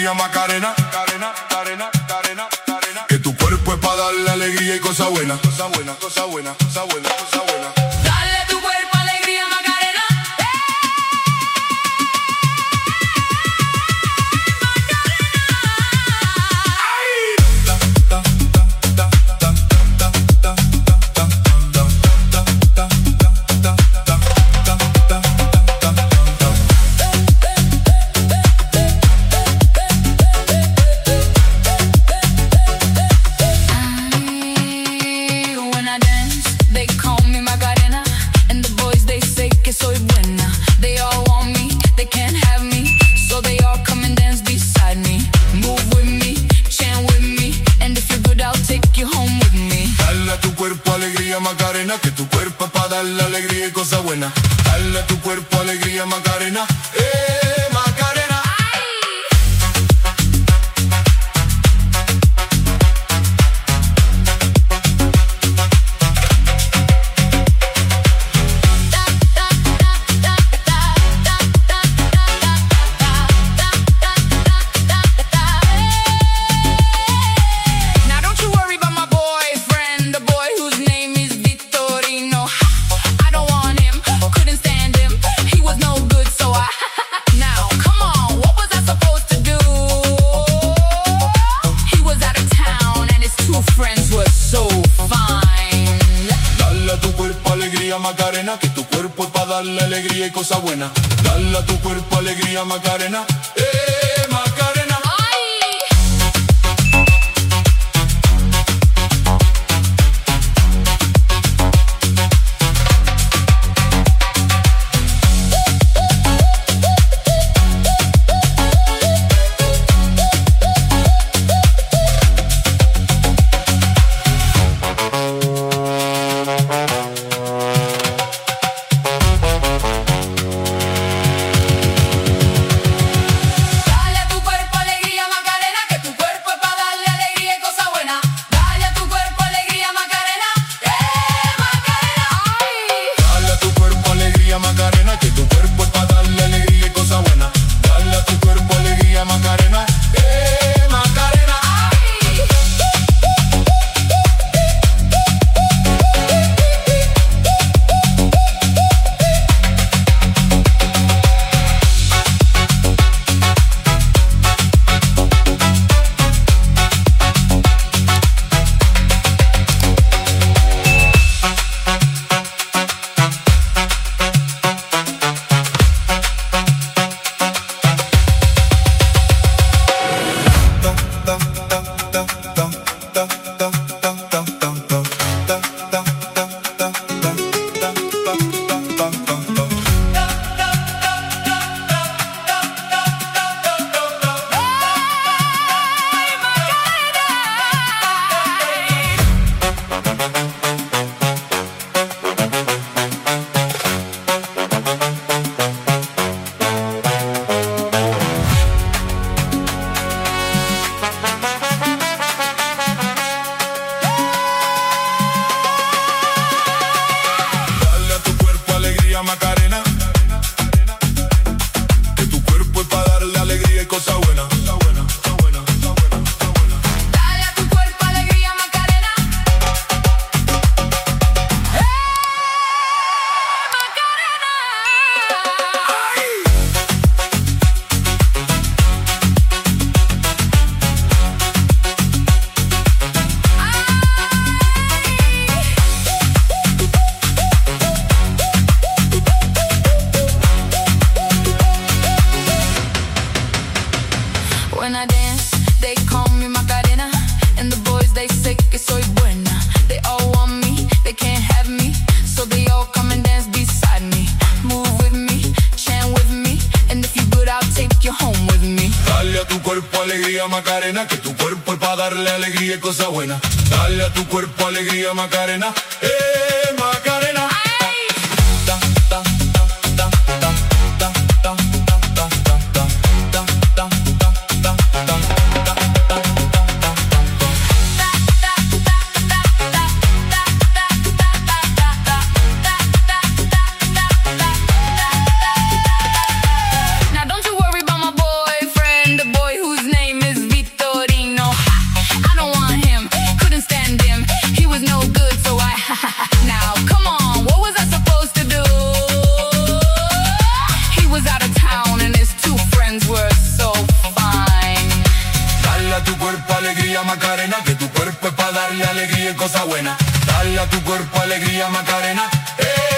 alegría, Macarena. Que tu cuerpo es para darle alegría y cosa buena. Cosa buena, cosa buena, cosa buena, cosa buena. Dale a tu cuerpo alegría, Macarena. Macarena, que tu cuerpo es para darle alegría y cosa buena. Dale a tu cuerpo alegría, Macarena. Macarena. Macarena, que tu cuerpo es para darle alegría y cosa buena. Dale a tu cuerpo alegría, Macarena. Macarena. Macarena, que tu cuerpo es para darle alegría y cosa buena. Dale a tu cuerpo alegría, Macarena. Macarena. When I dance, they call me Macarena, and the boys they say que soy buena. They all want me, they can't have me, so they all come and dance beside me. Move with me, chant with me, and if you good, I'll take you home with me. Dale a tu cuerpo alegría, Macarena, que tu cuerpo es para darle alegría y cosa buena. Dale a tu cuerpo alegría, Macarena, Macarena. Now don't you worry about my boyfriend, the boy whose name Dale a tu cuerpo alegría, Macarena.